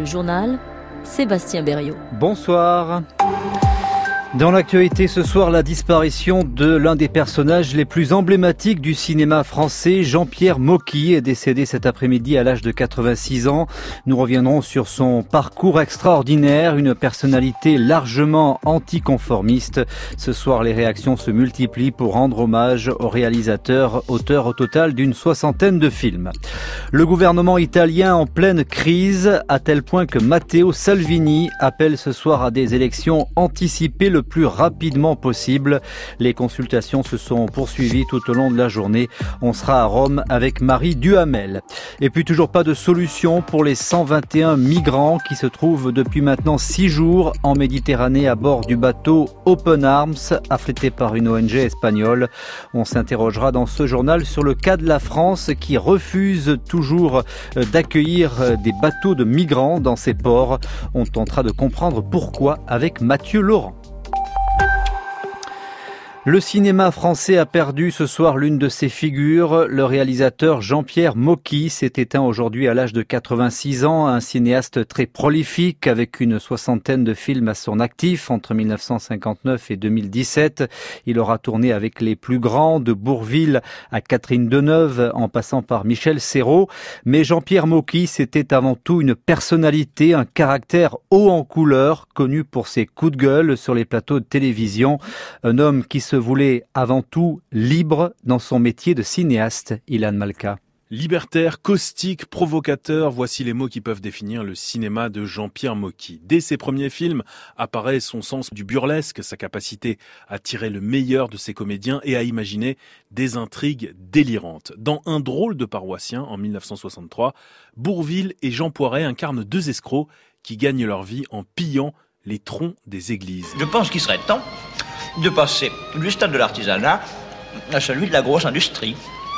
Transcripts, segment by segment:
Le journal, Sébastien Berriot. Bonsoir. Dans l'actualité ce soir, la disparition de l'un des personnages les plus emblématiques du cinéma français, Jean-Pierre Mocky, est décédé cet après-midi à l'âge de 86 ans. Nous reviendrons sur son parcours extraordinaire, une personnalité largement anticonformiste. Ce soir, les réactions se multiplient pour rendre hommage au réalisateur, auteur au total d'une 60aine de films. Le gouvernement italien en pleine crise, à tel point que Matteo Salvini appelle ce soir à des élections anticipées le plus rapidement possible. Les consultations se sont poursuivies tout au long de la journée. On sera à Rome avec Marie Duhamel. Et puis toujours pas de solution pour les 121 migrants qui se trouvent depuis maintenant 6 jours en Méditerranée à bord du bateau Open Arms, affrété par une ONG espagnole. On s'interrogera dans ce journal sur le cas de la France qui refuse toujours d'accueillir des bateaux de migrants dans ses ports. On tentera de comprendre pourquoi avec Mathieu Laurent. Le cinéma français a perdu ce soir l'une de ses figures. Le réalisateur Jean-Pierre Mocky s'est éteint aujourd'hui à l'âge de 86 ans, un cinéaste très prolifique avec une 60aine de films à son actif entre 1959 et 2017. Il aura tourné avec les plus grands, de Bourvil à Catherine Deneuve, en passant par Michel Serrault. Mais Jean-Pierre Mocky, c'était avant tout une personnalité, un caractère haut en couleur, connu pour ses coups de gueule sur les plateaux de télévision. Un homme qui se voulait avant tout libre dans son métier de cinéaste, Ilan Malka. Libertaire, caustique, provocateur, voici les mots qui peuvent définir le cinéma de Jean-Pierre Mocky. Dès ses premiers films apparaît son sens du burlesque, sa capacité à tirer le meilleur de ses comédiens et à imaginer des intrigues délirantes. Dans Un drôle de paroissien, en 1963, Bourvil et Jean Poiret incarnent deux escrocs qui gagnent leur vie en pillant les troncs des églises. Je pense qu'il serait temps de passer du stade de l'artisanat à celui de la grosse industrie.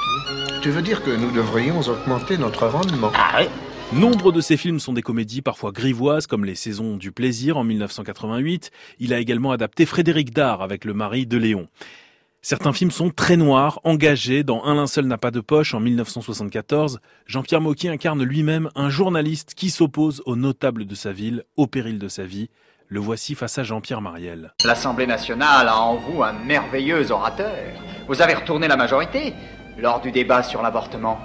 Tu veux dire que nous devrions augmenter notre rendement? Ah oui. Nombre de ses films sont des comédies parfois grivoises, comme Les Saisons du plaisir en 1988. Il a également adapté Frédéric Dard avec le mari de Léon. Certains films sont très noirs, engagés. Dans Un linceul n'a pas de poche en 1974, Jean-Pierre Mocky incarne lui-même un journaliste qui s'oppose aux notables de sa ville, au péril de sa vie. Le voici face à Jean-Pierre Mariel. L'Assemblée nationale a en vous un merveilleux orateur. Vous avez retourné la majorité lors du débat sur l'avortement.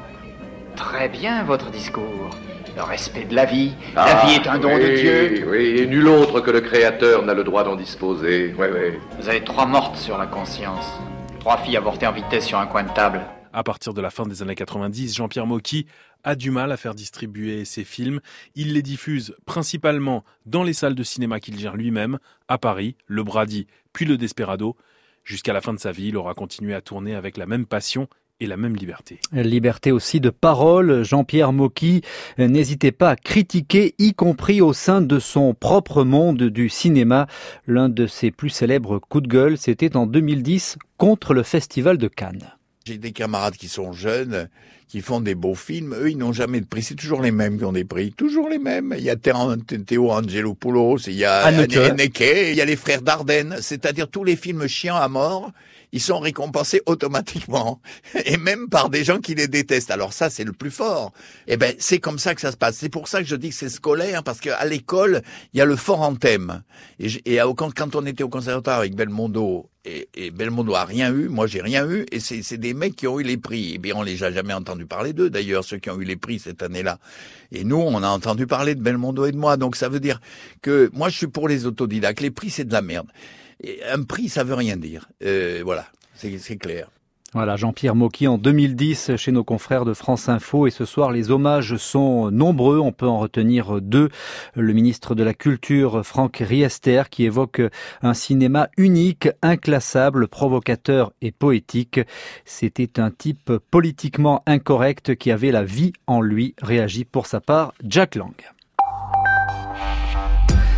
Très bien votre discours. Le respect de la vie. La vie est un don de Dieu. Oui, et nul autre que le Créateur n'a le droit d'en disposer. Oui. Vous avez 3 mortes sur la conscience. 3 filles avortées en vitesse sur un coin de table. À partir de la fin des années 90, Jean-Pierre Mocky a du mal à faire distribuer ses films. Il les diffuse principalement dans les salles de cinéma qu'il gère lui-même, à Paris, le Brady, puis le Desperado. Jusqu'à la fin de sa vie, il aura continué à tourner avec la même passion et la même liberté. Liberté aussi de parole. Jean-Pierre Mocky n'hésitait pas à critiquer, y compris au sein de son propre monde du cinéma. L'un de ses plus célèbres coups de gueule, c'était en 2010 contre le Festival de Cannes. J'ai des camarades qui sont jeunes, qui font des beaux films. Eux, ils n'ont jamais de prix. C'est toujours les mêmes qui ont des prix. Toujours les mêmes. Il y a Théo Angelopoulos, il y a Haneke, il y a les frères Dardenne. C'est-à-dire tous les films chiants à mort, ils sont récompensés automatiquement. Et même par des gens qui les détestent. Alors ça, c'est le plus fort. Eh ben, c'est comme ça que ça se passe. C'est pour ça que je dis que c'est scolaire, parce qu'à l'école, il y a le fort en thème. Et quand on était au conservatoire avec Belmondo, et Belmondo a rien eu, moi j'ai rien eu, et c'est des mecs qui ont eu les prix. Et bien on les a jamais entendu parler d'eux d'ailleurs, ceux qui ont eu les prix cette année-là. Et nous, on a entendu parler de Belmondo et de moi, donc ça veut dire que moi je suis pour les autodidactes. Les prix c'est de la merde. Et un prix ça veut rien dire. Voilà, c'est clair. Voilà, Jean-Pierre Mocky en 2010 chez nos confrères de France Info. Et ce soir, les hommages sont nombreux. On peut en retenir 2. Le ministre de la Culture, Franck Riester, qui évoque un cinéma unique, inclassable, provocateur et poétique. C'était un type politiquement incorrect qui avait la vie en lui, réagit pour sa part Jack Lang.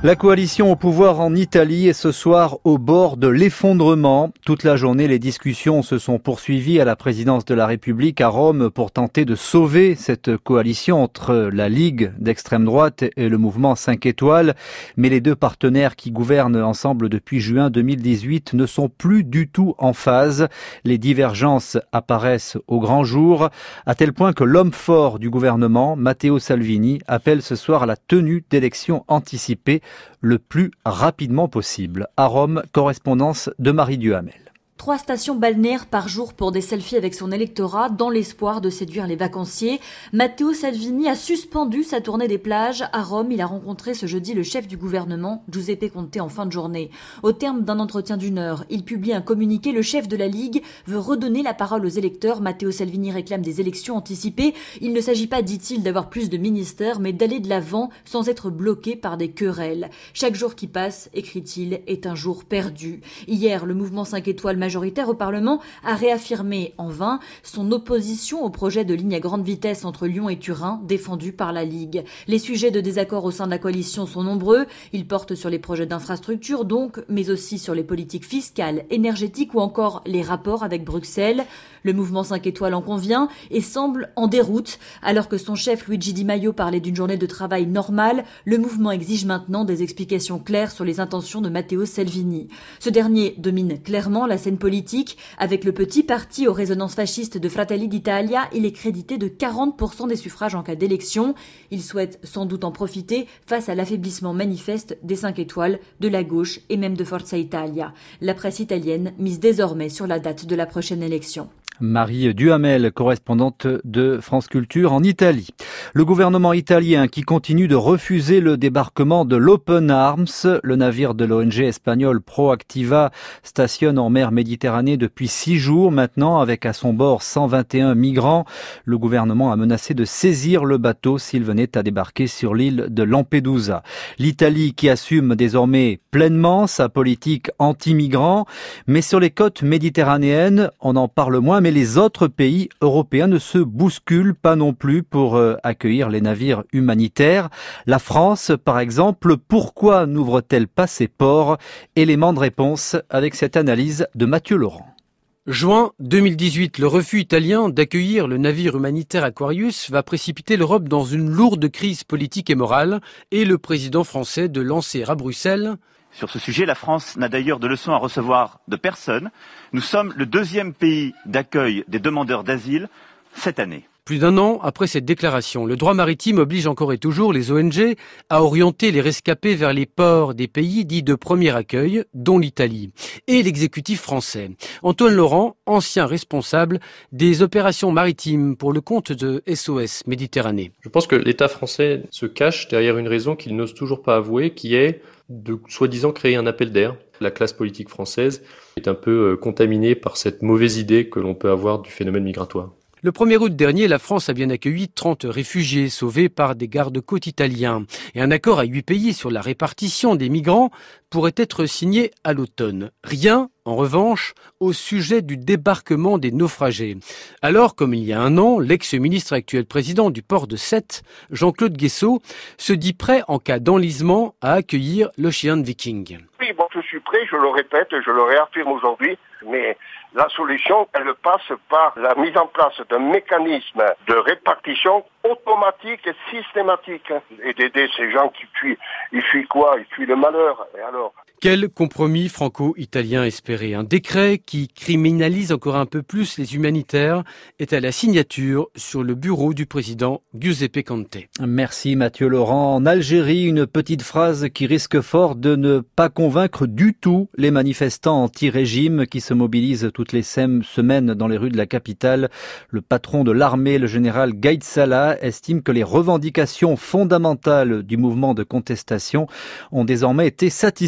La coalition au pouvoir en Italie est ce soir au bord de l'effondrement. Toute la journée, les discussions se sont poursuivies à la présidence de la République à Rome pour tenter de sauver cette coalition entre la Ligue d'extrême droite et le mouvement 5 étoiles. Mais les deux partenaires qui gouvernent ensemble depuis juin 2018 ne sont plus du tout en phase. Les divergences apparaissent au grand jour, à tel point que l'homme fort du gouvernement, Matteo Salvini, appelle ce soir à la tenue d'élections anticipées le plus rapidement possible. À Rome, correspondance de Marie Duhamel. 3 stations balnéaires par jour pour des selfies avec son électorat dans l'espoir de séduire les vacanciers. Matteo Salvini a suspendu sa tournée des plages. À Rome, il a rencontré ce jeudi le chef du gouvernement, Giuseppe Conte, en fin de journée. Au terme d'un entretien d'1 heure, il publie un communiqué. Le chef de la Ligue veut redonner la parole aux électeurs. Matteo Salvini réclame des élections anticipées. Il ne s'agit pas, dit-il, d'avoir plus de ministères, mais d'aller de l'avant sans être bloqué par des querelles. Chaque jour qui passe, écrit-il, est un jour perdu. Hier, le mouvement 5 étoiles majoritaire au Parlement a réaffirmé en vain son opposition au projet de ligne à grande vitesse entre Lyon et Turin défendu par la Ligue. Les sujets de désaccord au sein de la coalition sont nombreux. Ils portent sur les projets d'infrastructure donc, mais aussi sur les politiques fiscales, énergétiques ou encore les rapports avec Bruxelles. Le mouvement 5 étoiles en convient et semble en déroute. Alors que son chef Luigi Di Maio parlait d'une journée de travail normale, le mouvement exige maintenant des explications claires sur les intentions de Matteo Salvini. Ce dernier domine clairement la scène politique. Avec le petit parti aux résonances fascistes de Fratelli d'Italia, il est crédité de 40% des suffrages en cas d'élection. Il souhaite sans doute en profiter face à l'affaiblissement manifeste des 5 étoiles, de la gauche et même de Forza Italia. La presse italienne mise désormais sur la date de la prochaine élection. Marie Duhamel, correspondante de France Culture en Italie. Le gouvernement italien qui continue de refuser le débarquement de l'Open Arms, le navire de l'ONG espagnole Proactiva, stationne en mer Méditerranée depuis 6 jours maintenant avec à son bord 121 migrants. Le gouvernement a menacé de saisir le bateau s'il venait à débarquer sur l'île de Lampedusa. L'Italie qui assume désormais pleinement sa politique anti-migrants, mais sur les côtes méditerranéennes, on en parle moins, mais les autres pays européens ne se bousculent pas non plus pour accueillir les navires humanitaires. La France, par exemple, pourquoi n'ouvre-t-elle pas ses ports? Élément de réponse avec cette analyse de Mathieu Laurent. Juin 2018, le refus italien d'accueillir le navire humanitaire Aquarius va précipiter l'Europe dans une lourde crise politique et morale et le président français de lancer à Bruxelles. Sur ce sujet, la France n'a d'ailleurs de leçons à recevoir de personne. Nous sommes le 2e pays d'accueil des demandeurs d'asile cette année. Plus d'1 an après cette déclaration, le droit maritime oblige encore et toujours les ONG à orienter les rescapés vers les ports des pays dits de premier accueil, dont l'Italie, et l'exécutif français. Antoine Laurent, ancien responsable des opérations maritimes pour le compte de SOS Méditerranée. Je pense que l'État français se cache derrière une raison qu'il n'ose toujours pas avouer, qui est de soi-disant créer un appel d'air. La classe politique française est un peu contaminée par cette mauvaise idée que l'on peut avoir du phénomène migratoire. Le 1er août dernier, la France a bien accueilli 30 réfugiés sauvés par des gardes-côtes italiens. Et un accord à 8 pays sur la répartition des migrants pourrait être signé à l'automne. Rien, en revanche, au sujet du débarquement des naufragés. Alors, comme il y a 1 an, l'ex-ministre et actuel président du port de Sète, Jean-Claude Guessot, se dit prêt en cas d'enlisement à accueillir l'Ocean Viking. Oui, bon, je suis prêt, je le répète, je le réaffirme aujourd'hui, mais la solution, elle passe par la mise en place d'un mécanisme de répartition automatique et systématique. Et d'aider ces gens qui fuient. Ils fuient quoi? Ils fuient le malheur. Et alors? Quel compromis franco-italien espéré? Un décret qui criminalise encore un peu plus les humanitaires est à la signature sur le bureau du président Giuseppe Conte. Merci Mathieu Laurent. En Algérie, une petite phrase qui risque fort de ne pas convaincre du tout les manifestants anti-régime qui se mobilisent toutes les semaines dans les rues de la capitale. Le patron de l'armée, le général Gaïd Salah, estime que les revendications fondamentales du mouvement de contestation ont désormais été satisfaites.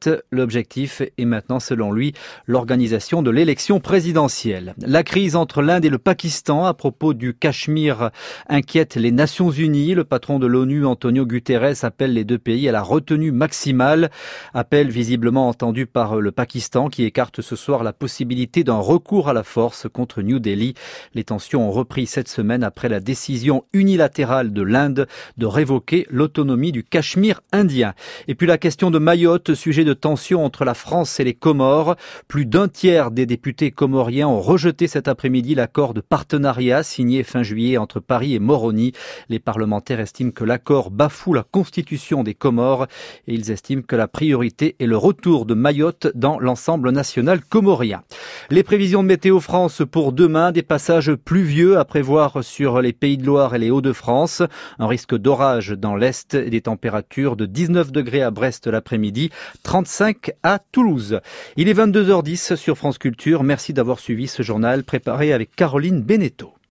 L'objectif est maintenant, selon lui, l'organisation de l'élection présidentielle. La crise entre l'Inde et le Pakistan à propos du Cachemire inquiète les Nations Unies. Le patron de l'ONU, Antonio Guterres, appelle les deux pays à la retenue maximale. Appel visiblement entendu par le Pakistan qui écarte ce soir la possibilité d'un recours à la force contre New Delhi. Les tensions ont repris cette semaine après la décision unilatérale de l'Inde de révoquer l'autonomie du Cachemire indien. Et puis la question de Mayotte, sujet de tension entre la France et les Comores. Plus d'un tiers des députés comoriens ont rejeté cet après-midi l'accord de partenariat signé fin juillet entre Paris et Moroni. Les parlementaires estiment que l'accord bafoue la constitution des Comores et ils estiment que la priorité est le retour de Mayotte dans l'ensemble national comorien. Les prévisions de Météo France pour demain, des passages pluvieux à prévoir sur les Pays de Loire et les Hauts-de-France. Un risque d'orage dans l'Est et des températures de 19 degrés à Brest l'après-midi, 35 à Toulouse. Il est 22h10 sur France Culture. Merci d'avoir suivi ce journal préparé avec Caroline Beneteau.